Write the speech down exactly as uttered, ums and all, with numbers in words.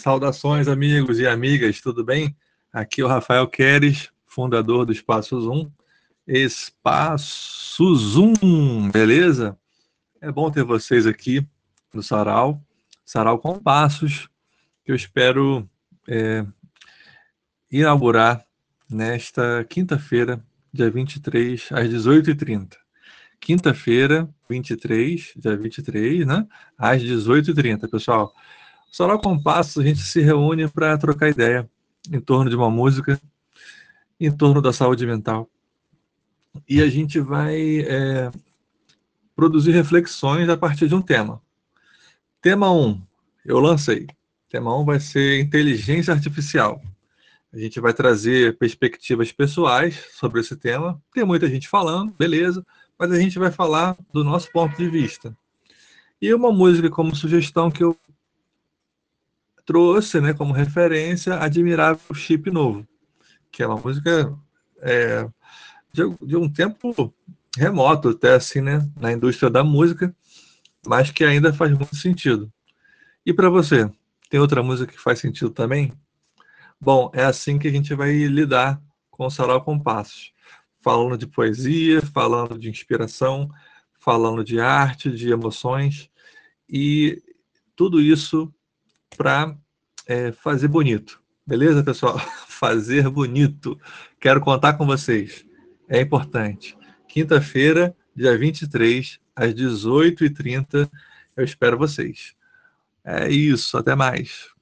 Saudações, amigos e amigas, tudo bem? Aqui é o Rafael Queres, fundador do Espaço Zoom. Espaço Zoom, beleza? É bom ter vocês aqui no Sarau, Sarau com Passos, que eu espero é, inaugurar nesta quinta-feira, dia vinte e três, às dezoito e trinta. Quinta-feira, vinte e três, dia vinte e três, né? Às dezoito e trinta, pessoal. Sarau com Passos, a gente se reúne para trocar ideia em torno de uma música, em torno da saúde mental. E a gente vai é, produzir reflexões a partir de um tema. Tema um, eu lancei. Tema um vai ser inteligência artificial. A gente vai trazer perspectivas pessoais sobre esse tema. Tem muita gente falando, beleza, mas a gente vai falar do nosso ponto de vista. E uma música como sugestão que eu trouxe, né, como referência, Admirável Chip Novo, que é uma música é, de, de um tempo remoto até assim, né, na indústria da música, mas que ainda faz muito sentido. E para você, tem outra música que faz sentido também? Bom, é assim que a gente vai lidar com o Sarau com Passos, falando de poesia, falando de inspiração, falando de arte, de emoções, e tudo isso para é, fazer bonito. Beleza, pessoal? Fazer bonito. Quero contar com vocês. É importante. Quinta-feira, dia vinte e três, às dezoito e trinta, eu espero vocês. É isso. Até mais.